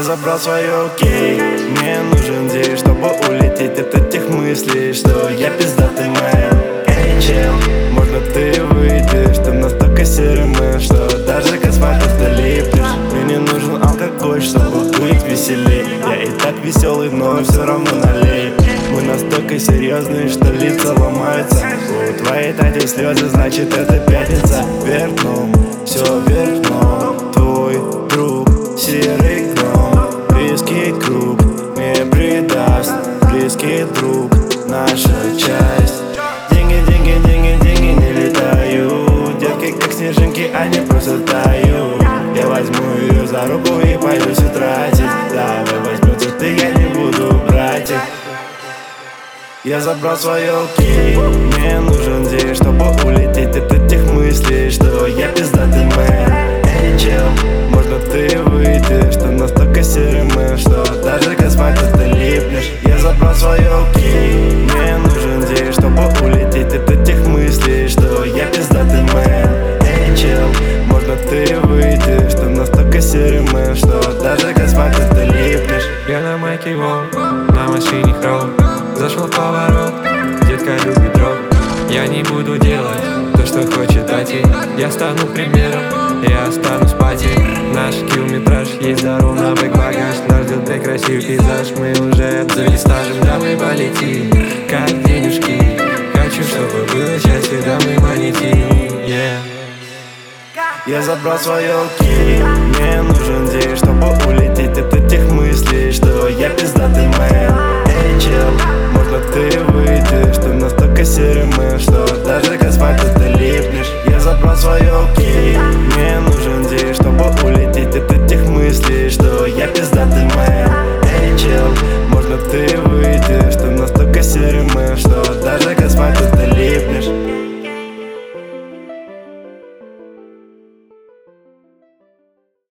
забрал свое окей. Мне нужен день, чтобы улететь от этих мыслей, что я пиздатый мэн. Эй, чел, можно ты выйдешь? Ты настолько серый мэн, что даже к асфальту ты липнешь. Мне не нужен алкоголь, чтобы быть веселей. Я и так веселый, но все равно налей. Мы настолько серьезные, что лица ломаются. У твоей тати слезы, значит это пятница. Вверх дном, все вверх дном. Твой друг, серый гном. Близкий круг мне придаст. Близкий друг, наша часть. Деньги, деньги, деньги, деньги не летают. Детки как снежинки, они просто тают. Я возьму ее за руку и пойду все тратить. Давай возьмется ты, я не буду брать их. Я забрал свое окей. Мне нужен день, чтобы улететь от этих мыслей, что я пиздатый мэн. Эй, чел, можно ты выйдешь? Ты настолько серый мэн, что даже к асфальту ты липнешь. Я забрал свое окей. Мне нужен день, чтобы улететь от этих мыслей, что я пиздатый мэн. Эй, чел, можно ты выйдешь? Ты настолько серый мэн, что даже к асфальту ты липнешь. Я на майке волк, на машине хром. Зашел в поворот, детка любит дроп. Я не буду делать то, что хочет тати. Я стану примером, я останусь пати. Наш километраж, есть дорога на бэк-багаж. Нас ждет красивый пейзаж, мы уже обзавелись стажем. Да мы полетим, как денежки. Хочу, чтобы было счастье, да мы монетим, yeah. Я забрал свое окей. Мне нужен день, чтобы улететь от этих мыслей, что я пиздатый мэн. Эй, чел, можно ты выйдешь? Ты настолько серый мэн, что даже к асфальту ты липнешь. Я забрал свое окей. Мне нужен день, чтобы улететь от этих мыслей, что я пиздатый мэн. Эй, чел, можно ты выйдешь? Ты настолько серый мэн, что даже к асфальту ты липнешь.